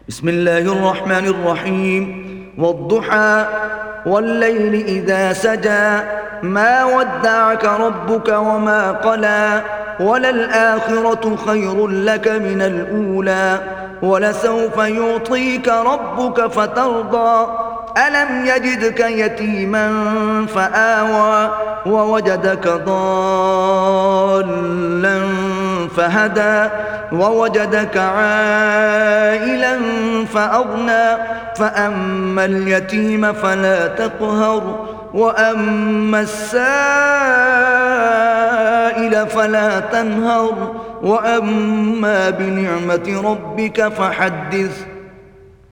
بسم الله الرحمن الرحيم. والضحى والليل إذا سجى ما ودعك ربك وما قلى وللآخرة خير لك من الأولى ولسوف يعطيك ربك فترضى ألم يجدك يتيما فآوى ووجدك ضالا فهدى ووجدك عائلا فأغنى فأما اليتيم فلا تقهر وأما السائل فلا تنهر وأما بنعمة ربك فحدث.